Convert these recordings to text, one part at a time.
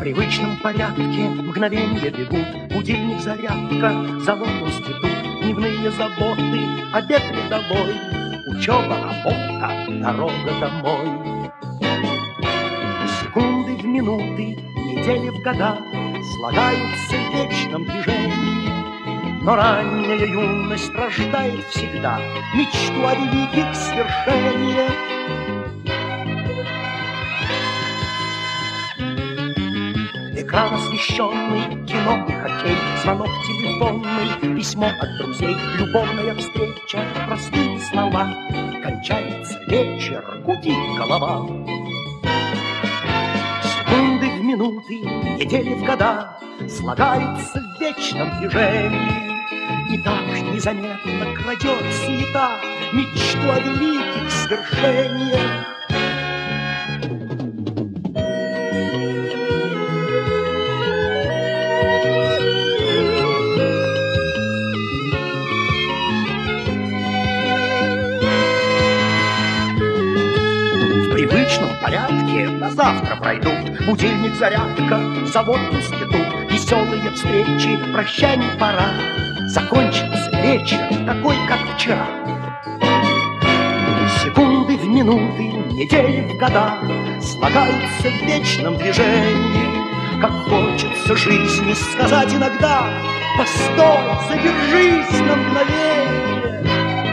привычном порядке мгновенья бегут. Будильник, зарядка, завод, институт, дневные заботы, обед рядовой, учеба, работа, дорога домой. Секунды в минуты, недели в года слагаются в вечном движении. Но ранняя юность рождает всегда мечту о великих свершениях. Экран освещенный, кино и хоккей, звонок телефонный, письмо от друзей, любовная встреча, простые слова. Кончается вечер, гудит голова. Секунды в минуты, недели в года слагаются в вечном движении. И так незаметно крадет суета мечту о великих свершениях. В привычном порядке на завтра пройдут будильник, зарядка, завод, институт, веселые встречи, прощаний пора. Закончится вечер такой, как вчера. Секунды в минуты, недели в года слагаются в вечном движении. Как хочется жизни сказать иногда: постой, задержись на мгновение.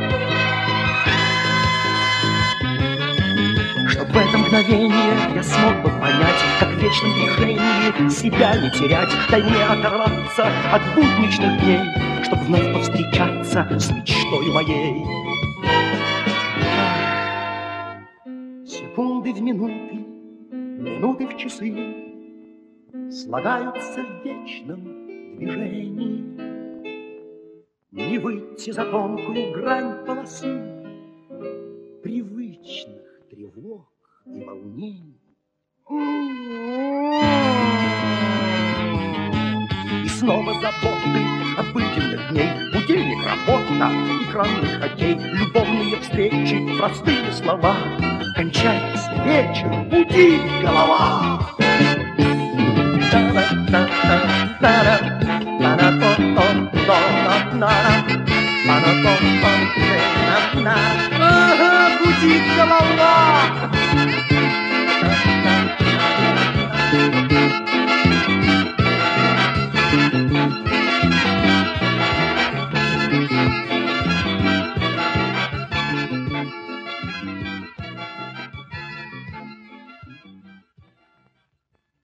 Чтоб в это мгновение я смог бы понять, как в вечном движении себя не терять. Дай мне оторваться от будничных дней, чтоб вновь повстречаться с мечтой моей. Секунды в минуты, минуты в часы слагаются в вечном движении. Не выйти за тонкую грань полосы привычных тревог и волнений. И снова заботы обыденных дней, будильник, работа, экранный хоккей, любовные встречи, простые слова. Кончается вечер, гудит голова. Гудит голова.